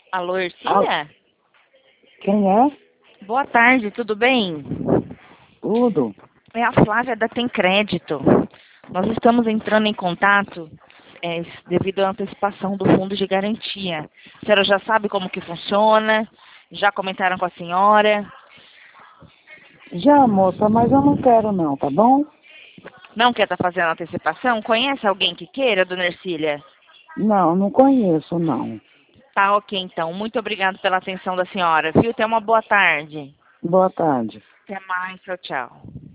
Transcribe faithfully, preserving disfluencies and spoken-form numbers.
Alô, Al- Ercília? Quem é? Boa tarde, tudo bem? Tudo. É a Flávia da Tem Crédito. Nós estamos entrando em contato é, devido à antecipação do fundo de garantia. A senhora já sabe como que funciona? Já comentaram com a senhora? Já, moça, mas eu não quero não, tá bom? Não quer estar fazendo antecipação? Conhece alguém que queira, dona Ercília? Não, não conheço, não. Tá ok, então. Muito obrigada pela atenção da senhora, viu? Tenha uma boa tarde. Boa tarde. Até mais, tchau, tchau.